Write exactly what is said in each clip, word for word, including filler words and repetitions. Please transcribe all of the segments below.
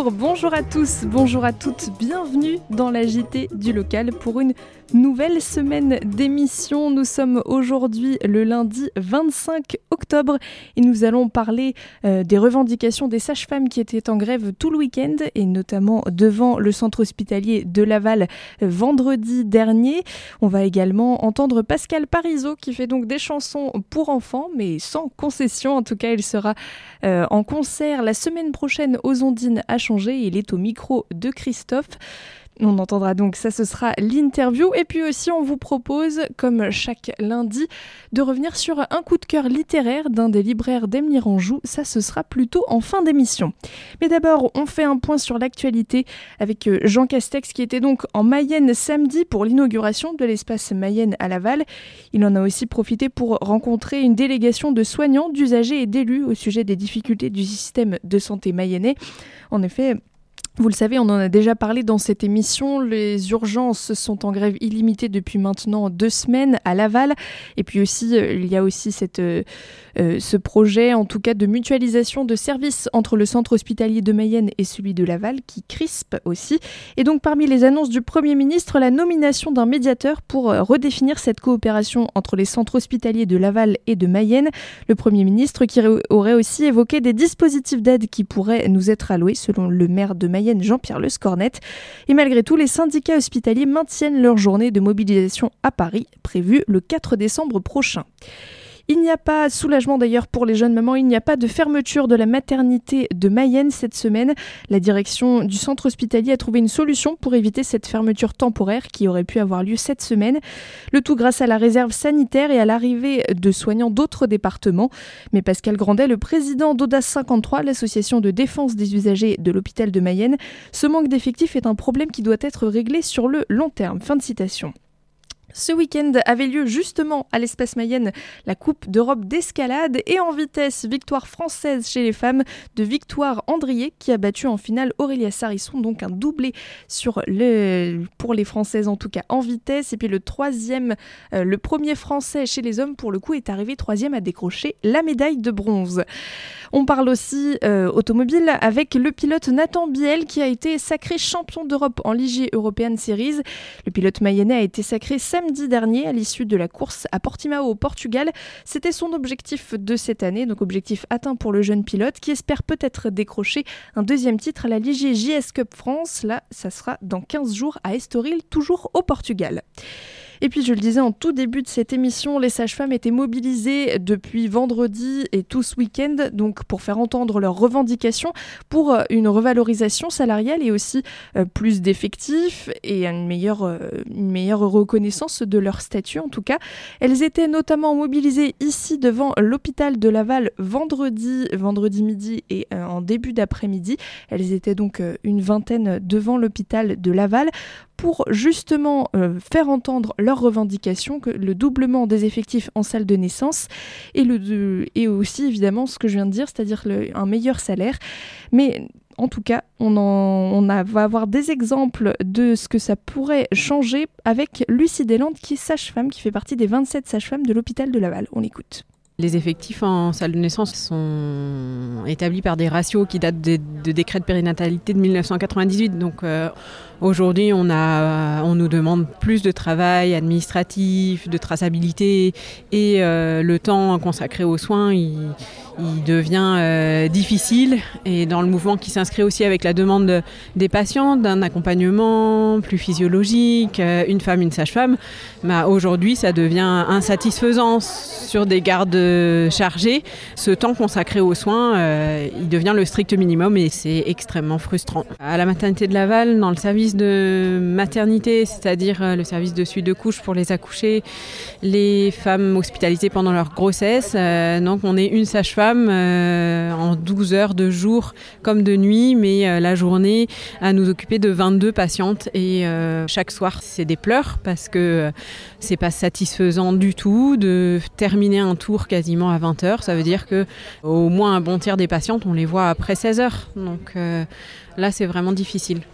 Bonjour, bonjour à tous, bonjour à toutes, bienvenue dans la J T du local pour une nouvelle semaine d'émission. Nous sommes aujourd'hui le lundi vingt-cinq octobre et nous allons parler euh, des revendications des sages-femmes qui étaient en grève tout le week-end et notamment devant le centre hospitalier de Laval euh, vendredi dernier. On va également entendre Pascal Parisot qui fait donc des chansons pour enfants mais sans concession. En tout cas, il sera euh, en concert la semaine prochaine aux Ondines à Changer. Il est au micro de Christophe. On entendra donc ça, ce sera l'interview. Et puis aussi, on vous propose, comme chaque lundi, de revenir sur un coup de cœur littéraire d'un des libraires d'Emily-Ranjou. Ça, ce sera plutôt en fin d'émission. Mais d'abord, on fait un point sur l'actualité avec Jean Castex qui était donc en Mayenne samedi pour l'inauguration de l'espace Mayenne à Laval. Il en a aussi profité pour rencontrer une délégation de soignants, d'usagers et d'élus au sujet des difficultés du système de santé mayennais. En effet, vous le savez, on en a déjà parlé dans cette émission, les urgences sont en grève illimitée depuis maintenant deux semaines à Laval. Et puis aussi, euh, il y a aussi cette, euh, euh, ce projet, en tout cas, de mutualisation de services entre le centre hospitalier de Mayenne et celui de Laval, qui crispe aussi. Et donc, parmi les annonces du Premier ministre, la nomination d'un médiateur pour euh, redéfinir cette coopération entre les centres hospitaliers de Laval et de Mayenne. Le Premier ministre qui aurait aussi évoqué des dispositifs d'aide qui pourraient nous être alloués, selon le maire de Mayenne, Jean-Pierre Le Scornette. Et malgré tout, les syndicats hospitaliers maintiennent leur journée de mobilisation à Paris, prévue le quatre décembre prochain. Il n'y a pas, soulagement d'ailleurs pour les jeunes mamans, il n'y a pas de fermeture de la maternité de Mayenne cette semaine. La direction du centre hospitalier a trouvé une solution pour éviter cette fermeture temporaire qui aurait pu avoir lieu cette semaine. Le tout grâce à la réserve sanitaire et à l'arrivée de soignants d'autres départements. Mais Pascal Grandet, le président d'Audace cinquante-trois, l'association de défense des usagers de l'hôpital de Mayenne, ce manque d'effectifs est un problème qui doit être réglé sur le long terme. Fin de citation. Ce week-end avait lieu justement à l'espace Mayenne la Coupe d'Europe d'escalade et en vitesse, victoire française chez les femmes de Victoire Andrier qui a battu en finale Aurélia Sarisson, donc un doublé sur le, pour les Françaises en tout cas en vitesse. Et puis le troisième, euh, le premier Français chez les hommes pour le coup est arrivé troisième à décrocher la médaille de bronze. On parle aussi euh, automobile avec le pilote Nathan Biel qui a été sacré champion d'Europe en Ligier European Series. Le pilote mayennais a été sacré samedi dernier à l'issue de la course à Portimao au Portugal. C'était son objectif de cette année, donc objectif atteint pour le jeune pilote qui espère peut-être décrocher un deuxième titre à la Ligier J S Cup France. Là, ça sera dans quinze jours à Estoril, toujours au Portugal. Et puis je le disais en tout début de cette émission, les sages-femmes étaient mobilisées depuis vendredi et tout ce week-end donc pour faire entendre leurs revendications pour une revalorisation salariale et aussi euh, plus d'effectifs et une meilleure, euh, une meilleure reconnaissance de leur statut en tout cas. Elles étaient notamment mobilisées ici devant l'hôpital de Laval vendredi, vendredi midi et euh, en début d'après-midi. Elles étaient donc euh, une vingtaine devant l'hôpital de Laval pour justement euh, faire entendre leurs revendications, que le doublement des effectifs en salle de naissance et, le, de, et aussi évidemment ce que je viens de dire, c'est-à-dire le, un meilleur salaire. Mais en tout cas, on, en, on a, va avoir des exemples de ce que ça pourrait changer avec Lucie Deslandes qui est sage-femme, qui fait partie des vingt-sept sages-femmes de l'hôpital de Laval. On écoute. Les effectifs en salle de naissance sont établis par des ratios qui datent de, de décrets de périnatalité de dix-neuf cent quatre-vingt-dix-huit. Donc euh, aujourd'hui, on, a, on nous demande plus de travail administratif, de traçabilité et euh, le temps consacré aux soins, il, il devient euh, difficile. Et dans le mouvement qui s'inscrit aussi avec la demande de, des patients d'un accompagnement plus physiologique, euh, une femme, une sage-femme, bah, aujourd'hui, ça devient insatisfaisant sur des gardes chargé, ce temps consacré aux soins, euh, il devient le strict minimum et c'est extrêmement frustrant. À la maternité de Laval, dans le service de maternité, c'est-à-dire euh, le service de suite de couche pour les accouchés, les femmes hospitalisées pendant leur grossesse, euh, donc on est une sage-femme euh, en douze heures de jour comme de nuit, mais euh, la journée à nous occuper de vingt-deux patientes et euh, chaque soir c'est des pleurs parce que euh, c'est pas satisfaisant du tout de terminer un tour quasiment à vingt heures. Ça veut dire que au moins un bon tiers des patientes, on les voit après seize heures. Donc euh, là, c'est vraiment difficile.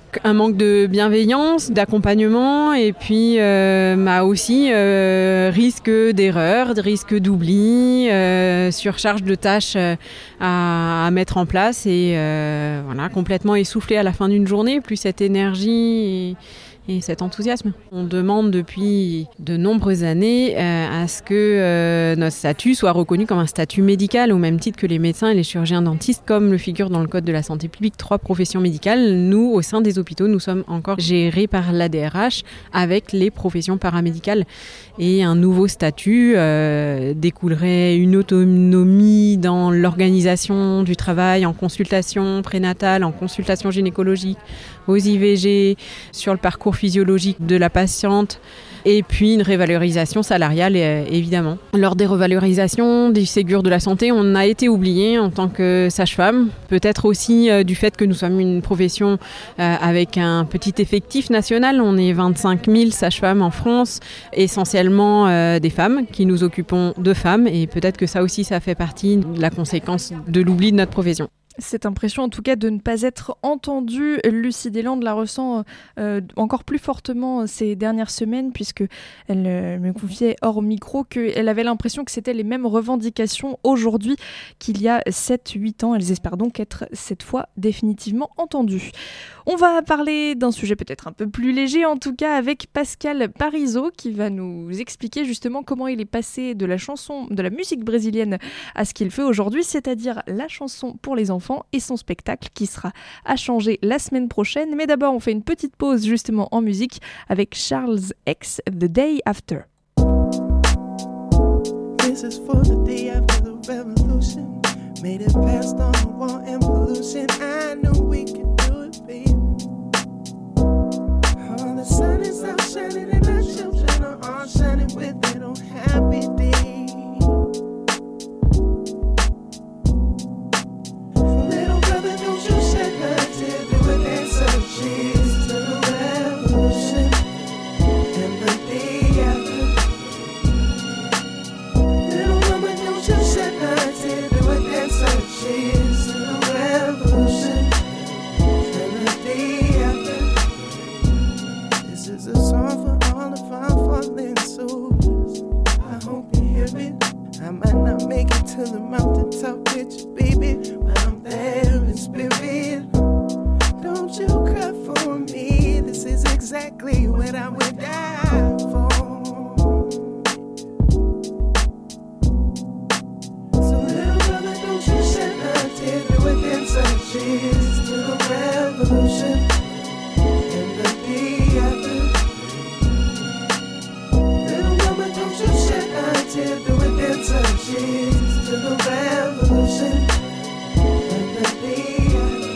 un manque de bienveillance, d'accompagnement et puis euh, bah aussi euh, risque d'erreur, risque d'oubli, euh, surcharge de tâches euh, à, à mettre en place et euh, voilà, complètement essoufflé à la fin d'une journée, plus cette énergie et, et cet enthousiasme. On demande depuis de nombreuses années euh, à ce que euh, notre statut soit reconnu comme un statut médical, au même titre que les médecins et les chirurgiens dentistes, comme le figure dans le Code de la santé publique, trois professions médicales. Nous, au sein des hôpitaux, nous sommes encore gérés par l'A D R H avec les professions paramédicales. Et un nouveau statut euh, découlerait une autonomie dans l'organisation du travail, en consultation prénatale, en consultation gynécologique, aux I V G, sur le parcours physiologique de la patiente, et puis une révalorisation salariale, évidemment. Lors des revalorisations du Ségur de la santé, on a été oublié en tant que sage-femme, peut-être aussi euh, du fait que nous sommes une profession euh, avec un petit effectif national. On est vingt-cinq mille sages-femmes en France, essentiellement euh, des femmes, qui nous occupons de femmes, et peut-être que ça aussi, ça fait partie de la conséquence de l'oubli de notre profession. Cette impression, en tout cas, de ne pas être entendue, Lucie Deslandes la ressent euh, encore plus fortement ces dernières semaines, puisqu'elle euh, me confiait hors micro qu'elle avait l'impression que c'était les mêmes revendications aujourd'hui qu'il y a sept huit ans. Elles espèrent donc être cette fois définitivement entendues. On va parler d'un sujet peut-être un peu plus léger, en tout cas avec Pascal Parizeau, qui va nous expliquer justement comment il est passé de la chanson, de la musique brésilienne à ce qu'il fait aujourd'hui, c'est-à-dire la chanson pour les enfants et son spectacle qui sera à changer la semaine prochaine. Mais d'abord, on fait une petite pause justement en musique avec Charles X, The Day After. This is for the day after the revolution. Made it past all the war and pollution. I knew we could do it, baby. Oh, the sun is out shining and our children are all shining with it on happy days. Cheers to the revolution and the day after. Little mama, don't you shed no tear, do a dance of cheers to the revolution and the day after. This is a song for all of our fallen soldiers. I hope you hear it. I might not make it to the mountaintop with you, baby, but I'm there in spirit. Don't you cry for me, this is exactly what I would die for. So little brother, don't you shed a tear, do a dance of cheers to the revolution and the day after. Little mama, don't you shed a tear, do a dance of cheers to the revolution and the day after.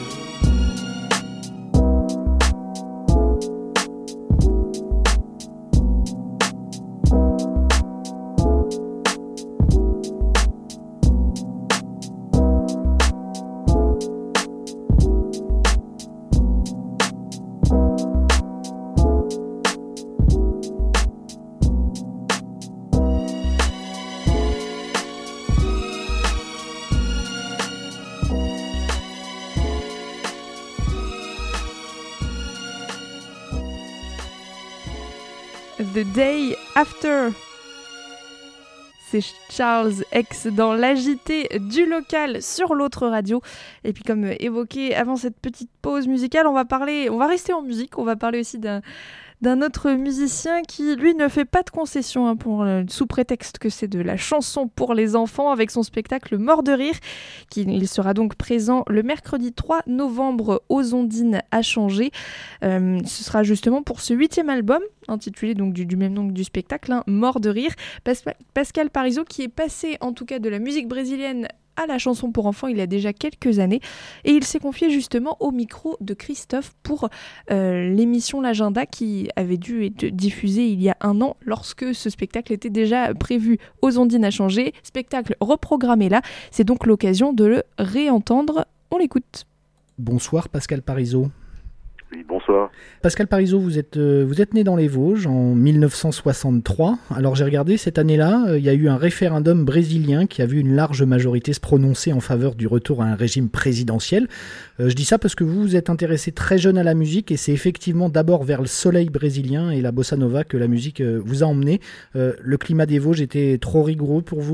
The Day After. C'est Charles X dans l'A J T du local sur l'autre radio. Et puis comme évoqué avant cette petite pause musicale, on va parler, on va rester en musique, on va parler aussi d'un d'un autre musicien qui, lui, ne fait pas de concession hein, pour, euh, sous prétexte que c'est de la chanson pour les enfants avec son spectacle Mort de rire. Qui, il sera donc présent le mercredi trois novembre aux Ondines à Changé. Euh, ce sera justement pour ce huitième album, intitulé donc du, du même nom que du spectacle, hein, Mort de rire. Pas- Pascal Parizeau qui est passé en tout cas de la musique brésilienne à la chanson pour enfants il y a déjà quelques années et il s'est confié justement au micro de Christophe pour euh, l'émission L'Agenda qui avait dû être diffusée il y a un an lorsque ce spectacle était déjà prévu aux Ondines à Changé, spectacle reprogrammé là, c'est donc l'occasion de le réentendre, on l'écoute. Bonsoir Pascal Parizeau. Oui, bonsoir. Pascal Parisot, vous êtes, euh, vous êtes né dans les Vosges en mille neuf cent soixante-trois. Alors j'ai regardé, cette année-là, euh, il y a eu un référendum brésilien qui a vu une large majorité se prononcer en faveur du retour à un régime présidentiel. Euh, je dis ça parce que vous vous êtes intéressé très jeune à la musique et c'est effectivement d'abord vers le soleil brésilien et la bossa nova que la musique euh, vous a emmené. Euh, le climat des Vosges était trop rigoureux pour vous ?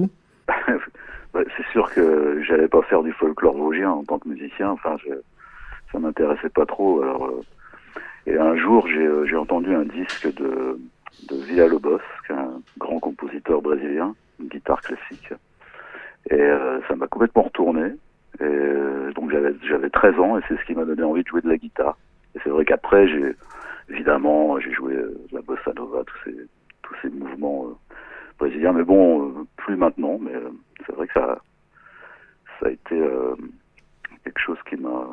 Bah, c'est sûr que j'allais pas faire du folklore vosgien en tant que musicien. Enfin, je... ça m'intéressait pas trop. Alors, euh, et un jour, j'ai, euh, j'ai entendu un disque de, de Villa-Lobos, qui est un grand compositeur brésilien, une guitare classique. Et euh, ça m'a complètement retourné. Et euh, donc j'avais, j'avais treize ans et c'est ce qui m'a donné envie de jouer de la guitare. Et c'est vrai qu'après, j'ai évidemment, j'ai joué euh, la bossa nova, tous ces, tous ces mouvements euh, brésiliens. Mais bon, euh, plus maintenant. Mais euh, c'est vrai que ça, ça a été euh, quelque chose qui m'a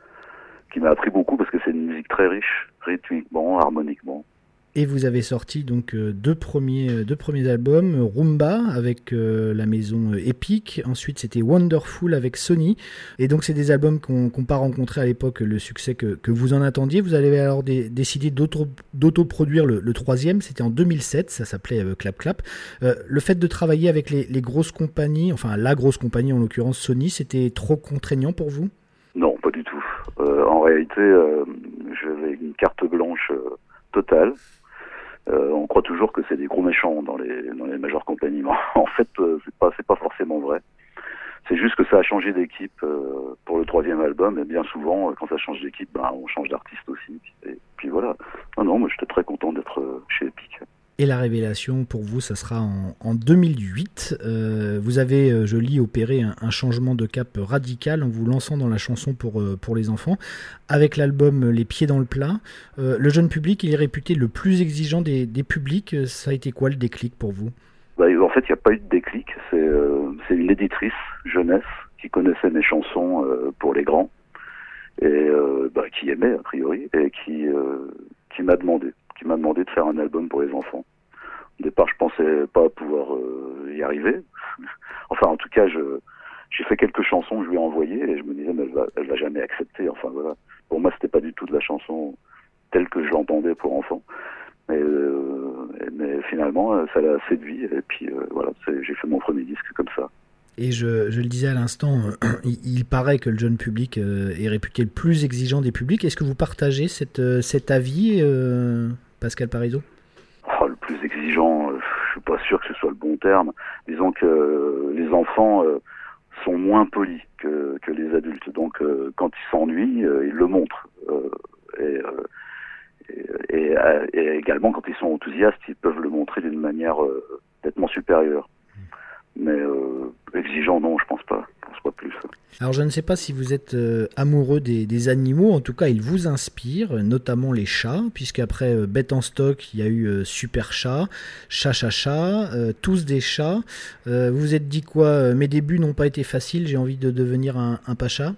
qui m'a appris beaucoup parce que c'est une musique très riche, rythmiquement, harmoniquement. Et vous avez sorti donc euh, deux premiers deux premiers albums, Rumba avec euh, la maison euh, Epic, ensuite c'était Wonderful avec Sony, et donc c'est des albums qu'on n'ont pas rencontré à l'époque le succès que, que vous en attendiez. Vous avez alors des, décidé d'auto, d'auto-produire le, le troisième, c'était en deux mille sept, ça s'appelait euh, Clap Clap. Euh, le fait de travailler avec les, les grosses compagnies, enfin la grosse compagnie en l'occurrence Sony, c'était trop contraignant pour vous ? Non, pas du tout. Euh, en réalité, euh, j'avais une carte blanche euh, totale. Euh, on croit toujours que c'est des gros méchants dans les dans les majeures compagnies. Mais en fait, euh, c'est pas c'est pas forcément vrai. C'est juste que ça a changé d'équipe euh, pour le troisième album. Et bien souvent, euh, quand ça change d'équipe, ben on change d'artiste aussi. Et puis voilà. Non, non, moi j'étais très content d'être euh, chez Epic. Et la révélation pour vous, ça sera en, en deux mille huit. Euh, vous avez, euh, je lis, opéré un, un changement de cap radical en vous lançant dans la chanson pour, euh, pour les enfants. Avec l'album Les Pieds dans le Plat, euh, le jeune public, il est réputé le plus exigeant des, des publics. Ça a été quoi le déclic pour vous ? Bah, en fait, il n'y a pas eu de déclic. C'est, euh, c'est une éditrice jeunesse qui connaissait mes chansons euh, pour les grands et euh, bah, qui aimait a priori et qui, euh, qui m'a demandé. qui m'a demandé de faire un album pour les enfants. Au départ, je pensais pas pouvoir euh, y arriver. Enfin, en tout cas, je, j'ai fait quelques chansons que je lui ai envoyées et je me disais, mais elle va, elle va jamais accepter. Enfin, voilà. Pour moi, c'était pas du tout de la chanson telle que je l'entendais pour enfants. Mais, euh, mais finalement, ça l'a séduit et puis euh, voilà, c'est, j'ai fait mon premier disque comme ça. Et je, je le disais à l'instant, euh, il, il paraît que le jeune public euh, est réputé le plus exigeant des publics. Est-ce que vous partagez cette, euh, cet avis, euh, Pascal Parisot ? Oh, le plus exigeant, euh, je suis pas sûr que ce soit le bon terme. Disons que euh, les enfants euh, sont moins polis que, que les adultes. Donc euh, quand ils s'ennuient, euh, ils le montrent. Euh, et, euh, et, et, et également quand ils sont enthousiastes, ils peuvent le montrer d'une manière euh, nettement supérieure. Mais euh, exigeant, non, je pense pas. Je pense pas plus. Alors, je ne sais pas si vous êtes euh, amoureux des, des animaux. En tout cas, ils vous inspirent, notamment les chats, puisqu'après euh, Bête en stock, il y a eu euh, Super Chat, Chat Chat Chat, euh, tous des chats. Euh, vous vous êtes dit quoi ? euh, Mes débuts n'ont pas été faciles, j'ai envie de devenir un, un pacha.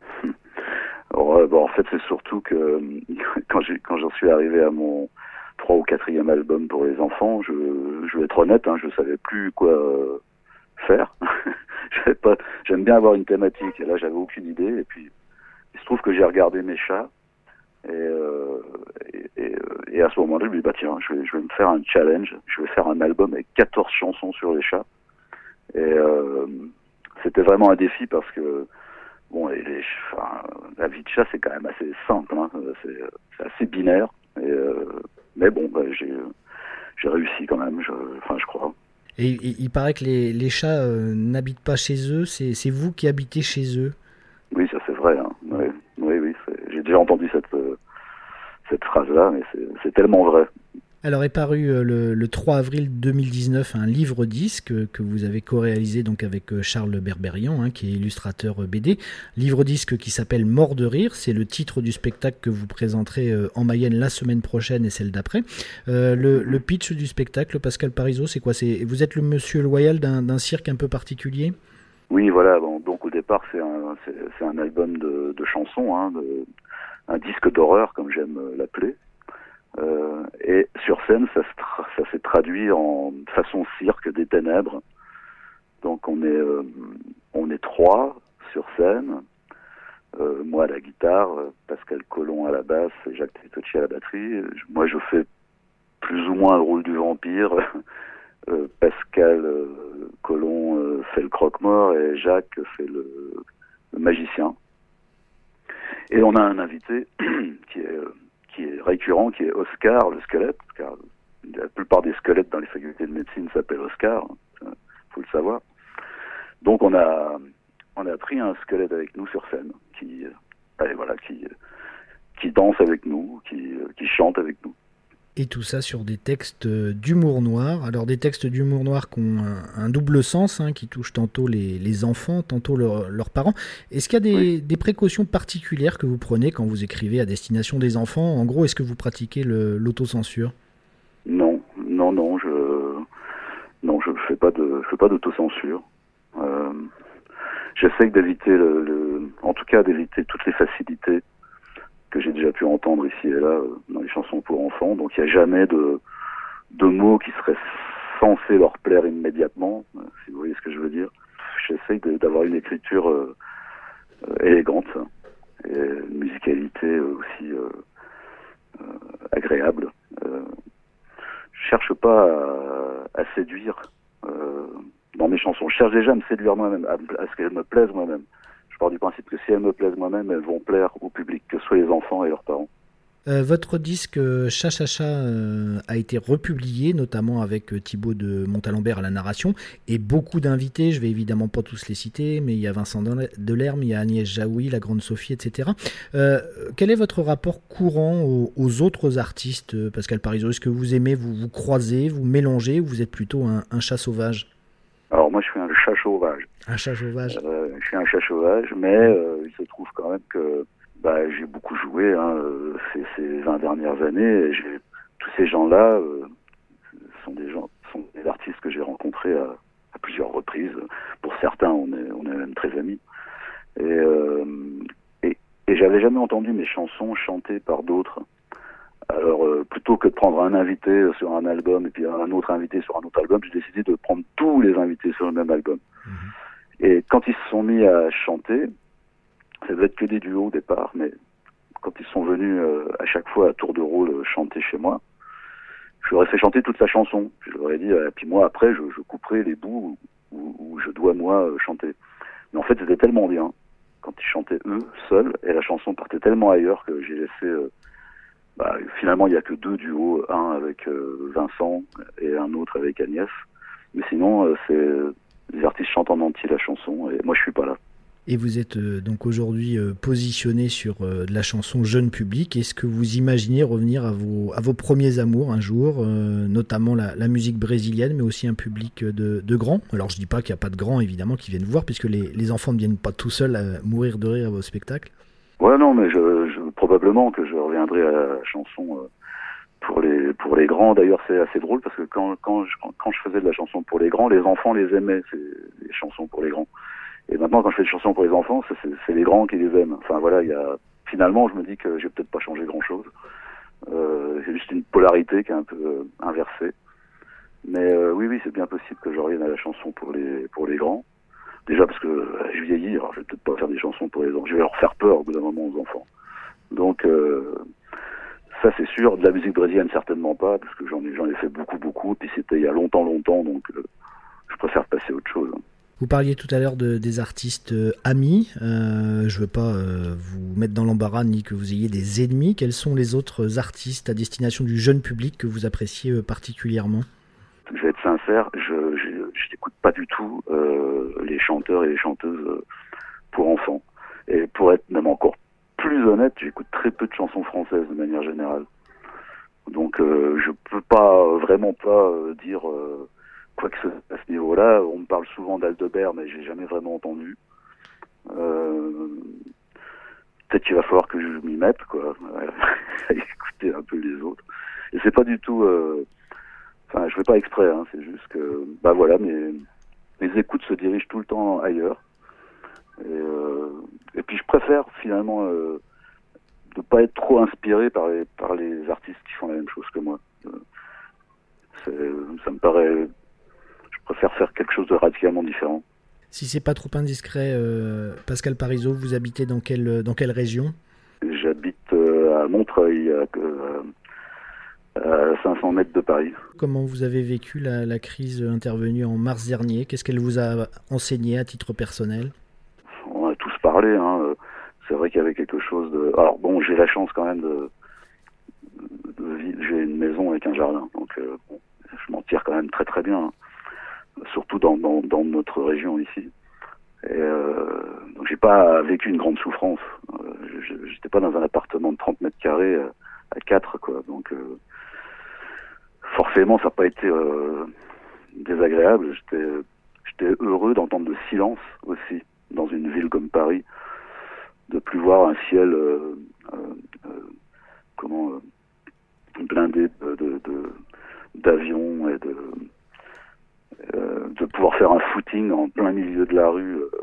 Alors, euh, bon, en fait, c'est surtout que quand, j'ai, quand j'en suis arrivé à mon trois ou quatrième album pour les enfants, je, je vais être honnête, hein, je savais plus quoi euh, faire. J'avais pas, j'aime bien avoir une thématique, et là j'avais aucune idée, et puis il se trouve que j'ai regardé mes chats, et, euh, et, et, et à ce moment-là, je me dis, bah tiens, je vais, je vais me faire un challenge, je vais faire un album avec quatorze chansons sur les chats, et euh, c'était vraiment un défi parce que, bon, et les, enfin, la vie de chat c'est quand même assez simple, hein, c'est, c'est assez binaire, et, euh, mais bon, bah, j'ai, j'ai réussi quand même, je, enfin je crois. Et, et il paraît que les, les chats euh, n'habitent pas chez eux, c'est, c'est vous qui habitez chez eux. Oui, ça c'est vrai. Hein. Oui, oui, oui c'est... j'ai déjà entendu cette, euh, cette phrase-là, mais c'est, c'est tellement vrai. Alors est paru euh, le, le trois avril deux mille dix-neuf un livre-disque euh, que vous avez co-réalisé donc avec euh, Charles Berberian, hein, qui est illustrateur euh, B D. Livre-disque qui s'appelle Mort de rire, c'est le titre du spectacle que vous présenterez euh, en Mayenne la semaine prochaine et celle d'après. Euh, le, le pitch du spectacle, Pascal Parisot, c'est quoi ? C'est, vous êtes le monsieur loyal d'un, d'un cirque un peu particulier ? Oui, voilà. Bon, donc au départ, c'est un, c'est, c'est un album de, de chansons, hein, de, un disque d'horreur, comme j'aime l'appeler. Euh, et sur scène, ça, se tra- ça s'est traduit en façon cirque des ténèbres. Donc on est, euh, on est trois sur scène. Euh, moi à la guitare, euh, Pascal Colomb à la basse et Jacques Tritocci à la batterie. Moi je fais plus ou moins le rôle du vampire. euh, Pascal euh, Colomb euh, fait le croque-mort et Jacques fait le, le magicien. Et on a un invité qui est, euh, qui est récurrent, qui est Oscar le squelette, car la plupart des squelettes dans les facultés de médecine s'appellent Oscar, il faut le savoir. Donc on a on a pris un squelette avec nous sur scène, qui euh, voilà, qui qui danse avec nous, qui qui chante avec nous. Et tout ça sur des textes d'humour noir. Alors des textes d'humour noir qui ont un, un double sens, hein, qui touchent tantôt les, les enfants, tantôt leur, leurs parents. Est-ce qu'il y a des, oui. des précautions particulières que vous prenez quand vous écrivez à destination des enfants ? En gros, est-ce que vous pratiquez le, l'autocensure ? Non, non, non, je non, je fais pas de, je fais pas d'autocensure. Euh, j'essaie d'éviter le, le, en tout cas d'éviter toutes les facilités que j'ai déjà pu entendre ici et là dans les chansons pour enfants. Donc il n'y a jamais de, de mots qui seraient censés leur plaire immédiatement, si vous voyez ce que je veux dire. J'essaie de, d'avoir une écriture euh, euh, élégante et une musicalité aussi euh, euh, agréable. Euh, je cherche pas à, à séduire euh, dans mes chansons. Je cherche déjà à me séduire moi-même, à, à ce qu'elles me plaisent moi-même. Je pars du principe que si elles me plaisent moi-même, elles vont plaire au public, que ce soit les enfants et leurs parents. Euh, votre disque Cha Cha Cha euh, a été republié, notamment avec euh, Thibaut de Montalembert à la narration, et beaucoup d'invités, je vais évidemment pas tous les citer, mais il y a Vincent Delerme, il y a Agnès Jaoui, la Grande Sophie, et cetera. Euh, quel est votre rapport courant aux, aux autres artistes, Pascal Parisot ? Est-ce que vous aimez, vous vous croisez, vous mélangez, ou vous êtes plutôt un, un chat sauvage ? Alors moi je suis un chat sauvage. Un chat sauvage. Euh, je suis un chat sauvage, mais euh, il se trouve quand même que bah, j'ai beaucoup joué hein, euh, ces, ces vingt dernières années. Et j'ai, tous ces gens-là euh, sont des gens, sont des artistes que j'ai rencontrés à, à plusieurs reprises. Pour certains, on est, on est même très amis. Et, euh, et, et j'avais jamais entendu mes chansons chantées par d'autres. Alors, euh, plutôt que de prendre un invité sur un album et puis un autre invité sur un autre album, j'ai décidé de prendre tous les invités sur le même album. Mmh. Et quand ils se sont mis à chanter, ça devait être que des duos au départ, mais quand ils sont venus euh, à chaque fois à tour de rôle chanter chez moi, je leur ai fait chanter toute la chanson. Je leur ai dit, euh, puis moi après, je, je couperai les bouts où, où je dois moi euh, chanter. Mais en fait, c'était tellement bien quand ils chantaient eux seuls, et la chanson partait tellement ailleurs que j'ai laissé... Euh, Bah, finalement, il n'y a que deux duos, un avec euh, Vincent et un autre avec Agnès. Mais sinon, euh, c'est les artistes chantent en entier la chanson et moi, je suis pas là. Et vous êtes euh, donc aujourd'hui euh, positionné sur euh, de la chanson jeune public. Est-ce que vous imaginez revenir à vos, à vos premiers amours un jour, euh, notamment la, la musique brésilienne, mais aussi un public de, de grands ? Alors, je dis pas qu'il n'y a pas de grands, évidemment, qui viennent voir, puisque les, les enfants ne viennent pas tout seuls à mourir de rire à vos spectacles. Ouais, non, mais je, je, probablement que je reviendrai à la chanson euh, pour les pour les grands. D'ailleurs, c'est assez drôle parce que quand quand je, quand je faisais de la chanson pour les grands, les enfants les aimaient, c'est les chansons pour les grands. Et maintenant, quand je fais des chansons pour les enfants, c'est, c'est, c'est les grands qui les aiment. Enfin voilà, il y a finalement, je me dis que j'ai peut-être pas changé grand-chose. Euh, c'est juste une polarité qui est un peu euh, inversée. Mais euh, oui, oui, c'est bien possible que je revienne à la chanson pour les pour les grands. Déjà parce que euh, je vieillis, alors je vais peut-être pas faire des chansons pour les enfants. Je vais leur faire peur au bout d'un moment aux enfants. Donc euh, ça c'est sûr. De la musique brésilienne certainement pas, parce que j'en ai j'en ai fait beaucoup beaucoup. Puis c'était il y a longtemps longtemps, donc euh, je préfère passer à autre chose. Vous parliez tout à l'heure de, des artistes euh, amis. Euh, je veux pas euh, vous mettre dans l'embarras ni que vous ayez des ennemis. Quels sont les autres artistes à destination du jeune public que vous appréciez euh, particulièrement ? Je vais être sincère, je je, je n'écoute pas du tout euh, les chanteurs et les chanteuses euh, pour enfants. Et pour être même encore plus honnête, j'écoute très peu de chansons françaises de manière générale. Donc euh, je peux pas vraiment pas euh, dire euh, quoi que ce soit à ce niveau-là. On me parle souvent d'Aldebert, mais j'ai jamais vraiment entendu. Euh, peut-être qu'il va falloir que je m'y mette, quoi, à écouter un peu les autres. Et c'est pas du tout. Euh, Enfin, je fais pas exprès, hein, c'est juste que, bah voilà, mes, mes écoutes se dirigent tout le temps ailleurs. Et, euh, et puis je préfère finalement euh, de pas être trop inspiré par les par les artistes qui font la même chose que moi. Euh, c'est, ça me paraît, je préfère faire quelque chose de radicalement différent. Si c'est pas trop indiscret, euh, Pascal Parisot, vous habitez dans quelle, dans quelle région ? J'habite euh, à Montreuil, à, euh, à cinq cents mètres de Paris. Comment vous avez vécu la, la crise intervenue en mars dernier ? Qu'est-ce qu'elle vous a enseigné à titre personnel ? On a tous parlé, hein. C'est vrai qu'il y avait quelque chose de... Alors bon, j'ai la chance quand même de... de vivre... J'ai une maison avec un jardin, donc euh, bon, je m'en tire quand même très très bien, hein. Surtout dans, dans, dans notre région ici. Et euh, donc j'ai pas vécu une grande souffrance. Euh, j'étais pas dans un appartement de trente mètres carrés à, à quatre, quoi. Donc euh, forcément, ça n'a pas été euh, désagréable. J'étais, j'étais heureux d'entendre le silence aussi dans une ville comme Paris, de plus voir un ciel euh, euh, euh, comment euh, blindé de, de, de, d'avions et de euh, de pouvoir faire un footing en plein milieu de la rue, euh,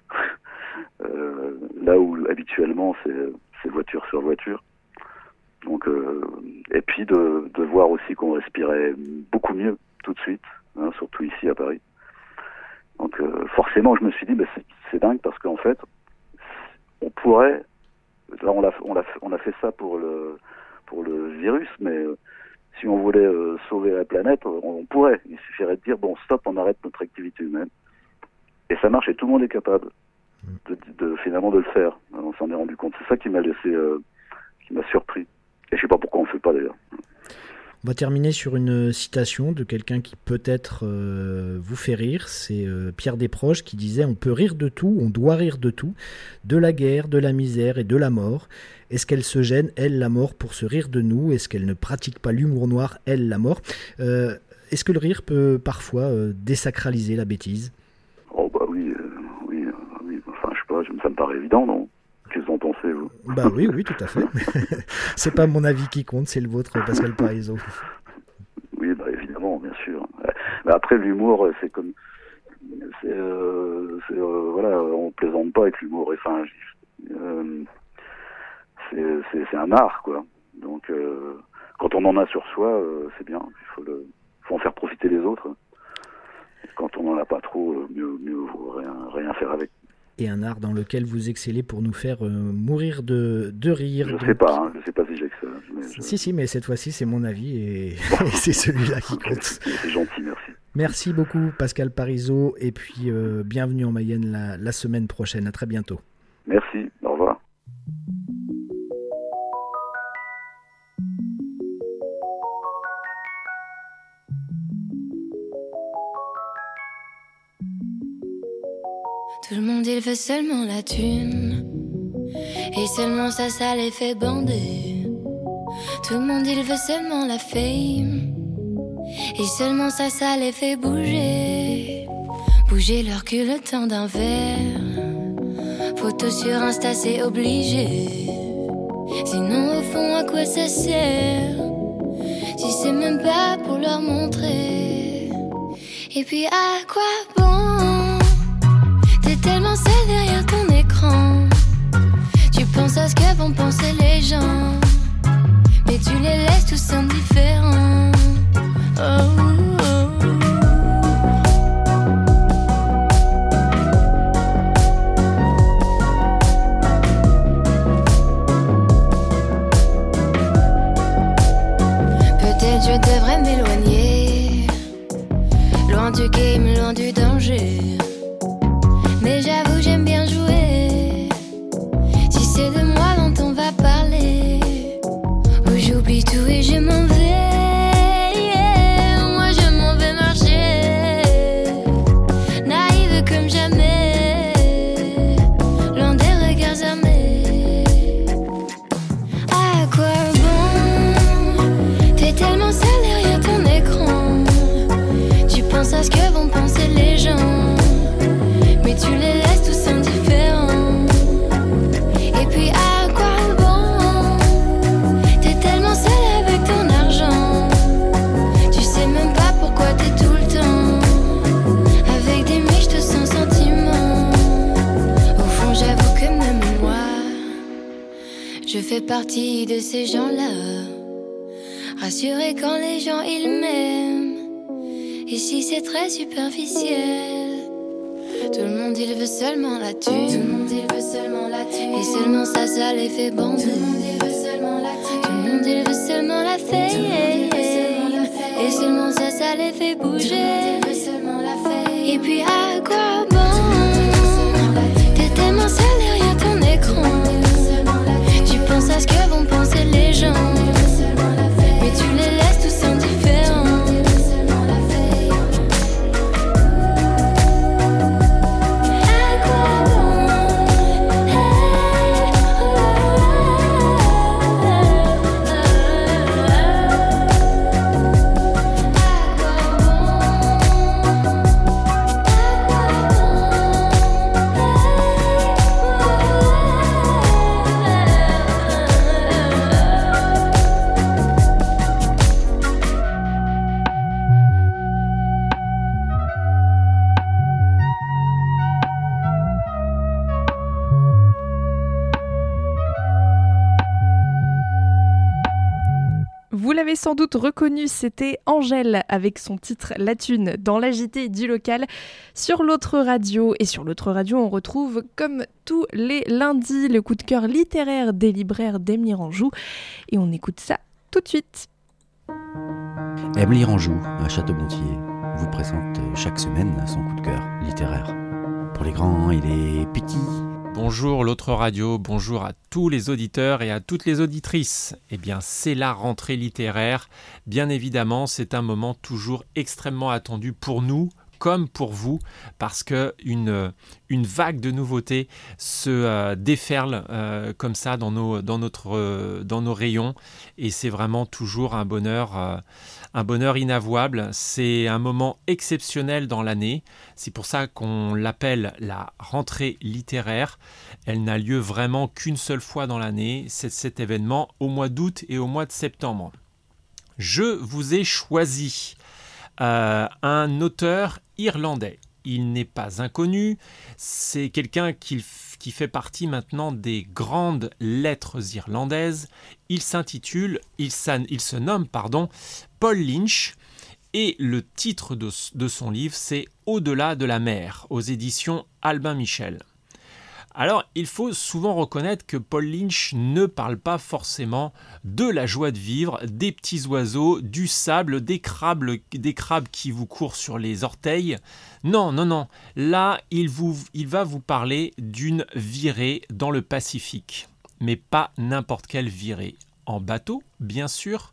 euh, là où habituellement c'est, c'est voiture sur voiture. Donc euh, et puis de, de voir aussi qu'on respirait beaucoup mieux tout de suite, hein, surtout ici à Paris. Donc euh, forcément je me suis dit bah, c'est, c'est dingue parce qu'en fait on pourrait, là on a, on a, on a fait ça pour le, pour le virus, mais euh, si on voulait euh, sauver la planète, on, on pourrait. Il suffirait de dire, bon, stop, on arrête notre activité humaine. Et ça marche et tout le monde est capable de, de, de finalement de le faire. On s'en est rendu compte. C'est ça qui m'a laissé, euh, qui m'a surpris. Et je sais pas pourquoi on ne le fait pas d'ailleurs. On va terminer sur une citation de quelqu'un qui peut-être euh, vous fait rire. C'est euh, Pierre Desproges qui disait « On peut rire de tout, on doit rire de tout, de la guerre, de la misère et de la mort. Est-ce qu'elle se gêne, elle, la mort, pour se rire de nous ? Est-ce qu'elle ne pratique pas l'humour noir, elle, la mort ?» euh, Est-ce que le rire peut parfois euh, désacraliser la bêtise ? Oh bah oui, euh, oui, euh, oui. Enfin, je sais pas, ça me paraît évident, non ? Qu'est-ce que vous en pensez, vous ? Bah oui, oui, tout à fait. C'est pas mon avis qui compte, c'est le vôtre, Pascal Parisot. Oui, bah évidemment, bien sûr. Mais après, l'humour, c'est comme... C'est, euh, c'est euh, voilà, on plaisante pas avec l'humour. Enfin, euh, c'est, c'est, c'est un art, quoi. Donc, euh, quand on en a sur soi, euh, c'est bien. Il faut, le, faut en faire profiter les autres. Quand on n'en a pas trop, mieux, mieux vaut rien, rien faire avec. Et un art dans lequel vous excellez pour nous faire euh, mourir de, de rire. Je ne donc... sais pas, hein, je sais pas si j'excelle. Je... Si, si, mais cette fois-ci, c'est mon avis et, et c'est celui-là qui compte. C'est gentil, merci. Merci beaucoup, Pascal Parisot, et puis euh, bienvenue en Mayenne la, la semaine prochaine. À très bientôt. Merci, au revoir. Tout le monde il veut seulement la thune, et seulement ça, ça les fait bander. Tout le monde il veut seulement la fame, et seulement ça, ça les fait bouger. Bouger leur cul le temps d'un verre, photo sur Insta c'est obligé. Sinon au fond à quoi ça sert, si c'est même pas pour leur montrer. Et puis à quoi bon, t'es tellement seul derrière ton écran. Tu penses à ce que vont penser les gens, mais tu les laisses tous indifférents. Oh, oh, oh. Peut-être je devrais m'éloigner, loin du game, loin du danger. Mais j'avoue j'aime bien jouer, si c'est de moi dont on va parler, où j'oublie tout et je m'en vais. Yeah, moi je m'en vais marcher, naïve comme jamais, loin des regards armés. À quoi bon, t'es tellement seul derrière ton écran. Tu penses à ce que vont penser les gens, mais tu les laisses tous indifférents. Et puis à quoi bon, t'es tellement seul avec ton argent. Tu sais même pas pourquoi t'es tout le temps avec des miches sans sentiments. Au fond j'avoue que même moi, je fais partie de ces gens-là, rassurés quand les gens ils m'aiment. Et si c'est très superficiel, Tout le monde il veut seulement la thune. Tout le monde il veut seulement la thune. Et seulement ça, ça les fait bander. Tout le monde il veut seulement la thune. Tout le monde il veut seulement la fame. Et seulement ça, ça les fait bouger. Tout le monde il veut seulement la fame. Et puis à quoi bon? T'es tellement seul derrière ton écran. Tu penses à ce que vont penser les gens. Mais tu les laisses tous indifférents. Vous l'avez sans doute reconnu, c'était Angèle avec son titre La Thune dans l'A J T du local sur l'autre radio. Et sur l'autre radio, on retrouve comme tous les lundis le coup de cœur littéraire des libraires d'Emily Ranjou. Et on écoute ça tout de suite. Emily Ranjou, à Château-Gontier, vous présente chaque semaine son coup de cœur littéraire. Pour les grands et les petits. Bonjour l'autre radio, bonjour à tous les auditeurs et à toutes les auditrices. Eh bien, c'est la rentrée littéraire. Bien évidemment, c'est un moment toujours extrêmement attendu pour nous, comme pour vous, parce qu'une une vague de nouveautés se euh, déferle euh, comme ça dans nos, dans, notre, euh, dans nos rayons. Et c'est vraiment toujours un bonheur, euh, un bonheur inavouable. C'est un moment exceptionnel dans l'année. C'est pour ça qu'on l'appelle la rentrée littéraire. Elle n'a lieu vraiment qu'une seule fois dans l'année. C'est cet événement au mois d'août et au mois de septembre. Je vous ai choisi Euh, un auteur irlandais. Il n'est pas inconnu, c'est quelqu'un qui, qui fait partie maintenant des grandes lettres irlandaises. Il s'intitule, il, il se nomme, pardon, Paul Lynch, et le titre de, de son livre, c'est Au-delà de la mer, aux éditions Albin Michel. Alors, il faut souvent reconnaître que Paul Lynch ne parle pas forcément de la joie de vivre, des petits oiseaux, du sable, des crabes, des crabes qui vous courent sur les orteils. Non, non, non. Là, il, vous, il va vous parler d'une virée dans le Pacifique. Mais pas n'importe quelle virée. En bateau, bien sûr.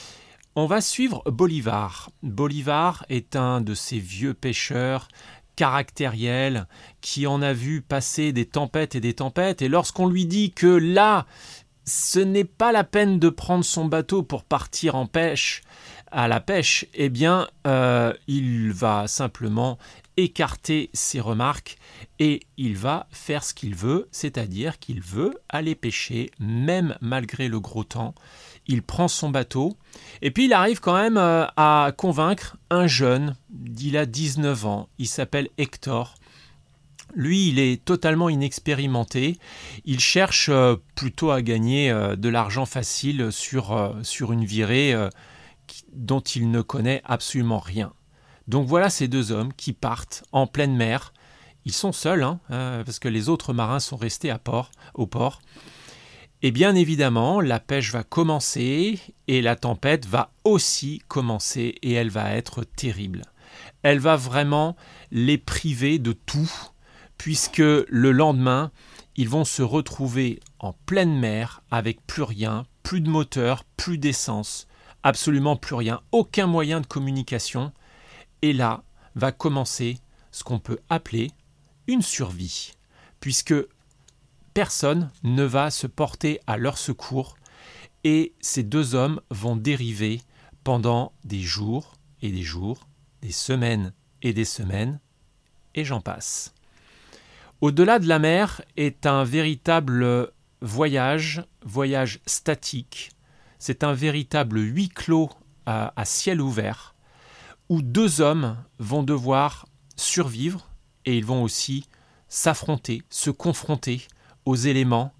On va suivre Bolivar. Bolivar est un de ces vieux pêcheurs caractériel, qui en a vu passer des tempêtes et des tempêtes, et lorsqu'on lui dit que là, ce n'est pas la peine de prendre son bateau pour partir en pêche, à la pêche, eh bien, euh, il va simplement écarter ses remarques et il va faire ce qu'il veut, c'est-à-dire qu'il veut aller pêcher, même malgré le gros temps. Il prend son bateau et puis il arrive quand même euh, à convaincre un jeune, il a dix-neuf ans, il s'appelle Hector. Lui, il est totalement inexpérimenté, il cherche euh, plutôt à gagner euh, de l'argent facile sur, euh, sur une virée euh, qui, dont il ne connaît absolument rien. Donc voilà ces deux hommes qui partent en pleine mer. Ils sont seuls, hein, euh, parce que les autres marins sont restés à port, au port. Et bien évidemment, la pêche va commencer et la tempête va aussi commencer et elle va être terrible. Elle va vraiment les priver de tout, puisque le lendemain, ils vont se retrouver en pleine mer avec plus rien, plus de moteur, plus d'essence, absolument plus rien, aucun moyen de communication. Et là va commencer ce qu'on peut appeler une survie, puisque personne ne va se porter à leur secours et ces deux hommes vont dériver pendant des jours et des jours, des semaines et des semaines, et j'en passe. Au-delà de la mer est un véritable voyage, voyage statique. C'est un véritable huis clos à, à ciel ouvert où deux hommes vont devoir survivre et ils vont aussi s'affronter, se confronter aux éléments,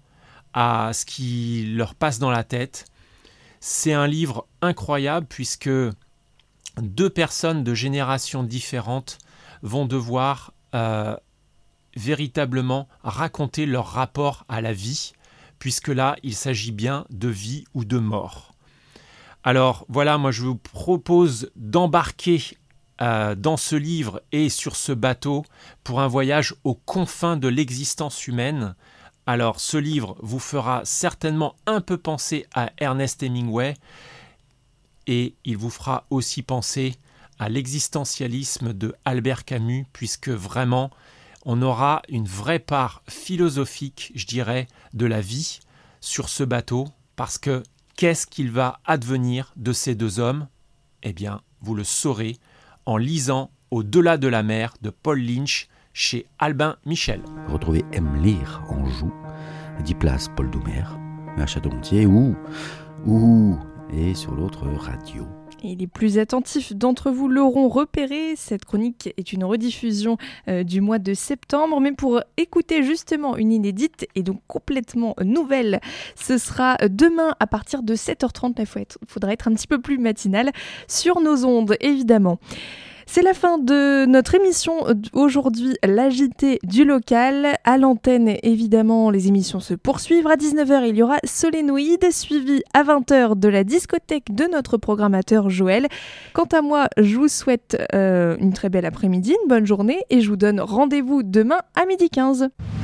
à ce qui leur passe dans la tête. C'est un livre incroyable puisque deux personnes de générations différentes vont devoir euh, véritablement raconter leur rapport à la vie, puisque là, il s'agit bien de vie ou de mort. Alors voilà, moi je vous propose d'embarquer euh, dans ce livre et sur ce bateau pour un voyage aux confins de l'existence humaine. Alors ce livre vous fera certainement un peu penser à Ernest Hemingway et il vous fera aussi penser à l'existentialisme de Albert Camus, puisque vraiment on aura une vraie part philosophique, je dirais, de la vie sur ce bateau, parce que qu'est-ce qu'il va advenir de ces deux hommes ? Eh bien, vous le saurez en lisant Au-delà de la mer de Paul Lynch chez Albin Michel. Retrouvez Aime lire en joue, dix places Paul Doumer, à Château-Gontier ou, ou et sur l'autre radio. Et les plus attentifs d'entre vous l'auront repéré, cette chronique est une rediffusion euh, du mois de septembre, mais pour écouter justement une inédite et donc complètement nouvelle, ce sera demain à partir de sept heures trente, il faudra être un petit peu plus matinal sur nos ondes évidemment. C'est la fin de notre émission aujourd'hui, la J T du local. À l'antenne, évidemment, les émissions se poursuivent. À dix-neuf heures, il y aura Solénoïde, suivi à vingt heures de la discothèque de notre programmateur Joël. Quant à moi, je vous souhaite euh, une très belle après-midi, une bonne journée et je vous donne rendez-vous demain à midi quinze.